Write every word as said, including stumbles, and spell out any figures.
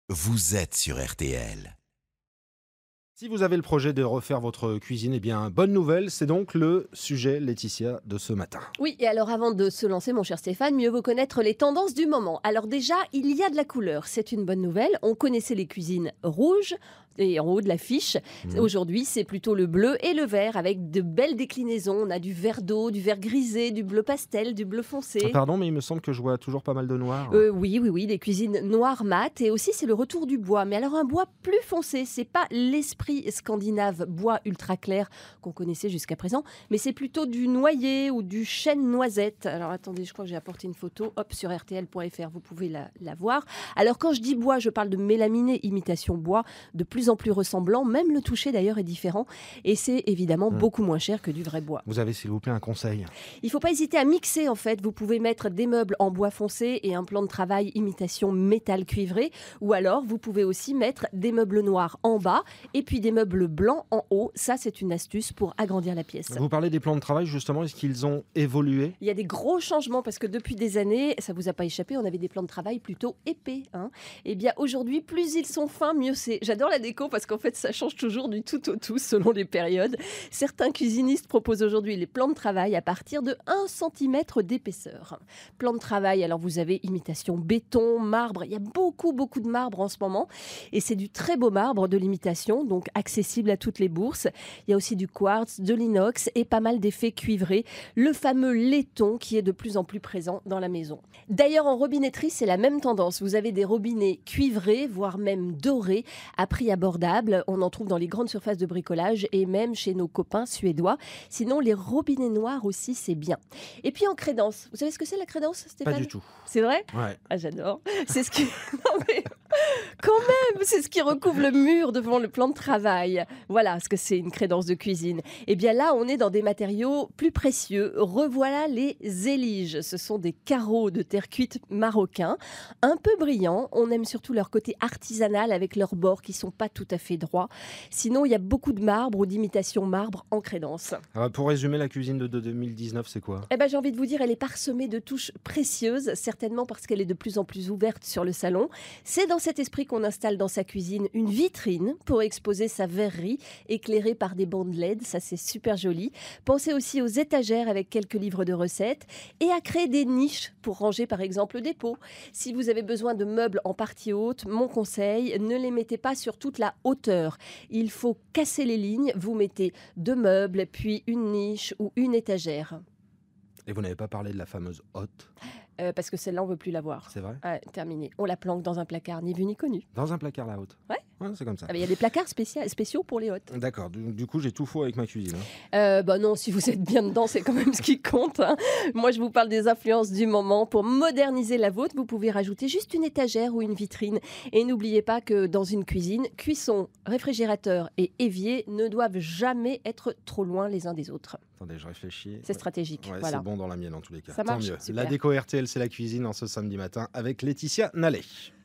vous êtes sur R T L. Si vous avez le projet de refaire votre cuisine, eh bien, bonne nouvelle, c'est donc le sujet, Laetitia, de ce matin. Oui, et alors avant de se lancer, mon cher Stéphane, mieux vaut connaître les tendances du moment. Alors déjà, il y a de la couleur, c'est une bonne nouvelle. On connaissait les cuisines rouges, et en haut de l'affiche. Mmh. Aujourd'hui, c'est plutôt le bleu et le vert, avec de belles déclinaisons. On a du vert d'eau, du vert grisé, du bleu pastel, du bleu foncé. Ah, pardon, mais il me semble que je vois toujours pas mal de noir. Euh, oui, oui, oui, les cuisines noires mat, et aussi c'est le retour du bois. Mais alors un bois plus foncé, c'est pas l'esprit scandinave bois ultra clair qu'on connaissait jusqu'à présent, mais c'est plutôt du noyer ou du chêne noisette. Alors attendez, je crois que j'ai apporté une photo. Hop, sur R T L point F R, vous pouvez la, la voir. Alors quand je dis bois, je parle de mélaminé imitation bois, de plus en plus ressemblant. Même le toucher d'ailleurs est différent, et c'est évidemment Mmh. beaucoup moins cher que du vrai bois. Vous avez, s'il vous plaît, un conseil? Il ne faut pas hésiter à mixer en fait. Vous pouvez mettre des meubles en bois foncé et un plan de travail imitation métal cuivré. Ou alors vous pouvez aussi mettre des meubles noirs en bas et puis des meubles blancs en haut. Ça, c'est une astuce pour agrandir la pièce. Vous parlez des plans de travail, justement, est-ce qu'ils ont évolué? Il y a des gros changements parce que depuis des années, ça vous a pas échappé, on avait des plans de travail plutôt épais. Hein. Et bien aujourd'hui, plus ils sont fins, mieux c'est. J'adore la déco parce qu'en fait, ça change toujours du tout au tout selon les périodes. Certains cuisinistes proposent aujourd'hui les plans de travail à partir de un centimètre d'épaisseur. Plan de travail, alors vous avez imitation béton, marbre. Il y a beaucoup, beaucoup de marbre en ce moment. Et c'est du très beau marbre de l'imitation, donc accessible à toutes les bourses. Il y a aussi du quartz, de l'inox et pas mal d'effets cuivrés. Le fameux laiton qui est de plus en plus présent dans la maison. D'ailleurs, en robinetterie, c'est la même tendance. Vous avez des robinets cuivrés, voire même dorés, à prix abordable. On en trouve dans les grandes surfaces de bricolage et même chez nos copains suédois. Sinon, les robinets noirs aussi, c'est bien. Et puis en crédence. Vous savez ce que c'est la crédence, Stéphane? Pas du tout. C'est vrai? Ouais. Ah, j'adore. C'est ce qui... Non, mais... Quand même, c'est ce qui recouvre le mur devant le plan de travail. Voilà ce que c'est une crédence de cuisine. Et bien là, on est dans des matériaux plus précieux. Revoilà les éliges. Ce sont des carreaux de terre cuite marocains, un peu brillants. On aime surtout leur côté artisanal avec leurs bords qui sont pas tout à fait droits. Sinon, il y a beaucoup de marbre ou d'imitation marbre en crédence. Alors, pour résumer, la cuisine de, de deux mille dix-neuf, c'est quoi? Eh ben, j'ai envie de vous dire, elle est parsemée de touches précieuses, certainement parce qu'elle est de plus en plus ouverte sur le salon. C'est dans cet esprit qu'on installe dans sa cuisine une vitrine pour exposer sa verrerie, éclairée par des bandes L E D. Ça, c'est super joli. Pensez aussi aux étagères avec quelques livres de recettes et à créer des niches pour ranger, par exemple, des pots. Si vous avez besoin de meubles en partie haute, mon conseil, ne les mettez pas sur toute la hauteur. Il faut casser les lignes. Vous mettez deux meubles, puis une niche ou une étagère. Et vous n'avez pas parlé de la fameuse hotte? Euh, parce que celle-là, on ne veut plus la voir. C'est vrai? Ouais, terminé. On la planque dans un placard, ni vu ni connu. Dans un placard, la hotte? Ouais. Ouais, c'est comme ça. Ah, il y a des placards spécia- spéciaux pour les hôtes. D'accord, du, du coup, j'ai tout faux avec ma cuisine. Hein. Euh, bah non, si vous êtes bien dedans, c'est quand même ce qui compte. Hein. Moi, je vous parle des influences du moment. Pour moderniser la vôtre, vous pouvez rajouter juste une étagère ou une vitrine. Et n'oubliez pas que dans une cuisine, cuisson, réfrigérateur et évier ne doivent jamais être trop loin les uns des autres. Attendez, je réfléchis. C'est Ouais. stratégique. Ouais, Voilà. c'est bon dans la mienne en tous les cas. Ça Tant marche, mieux. super. La déco R T L, c'est la cuisine en ce samedi matin avec Laetitia Nallet.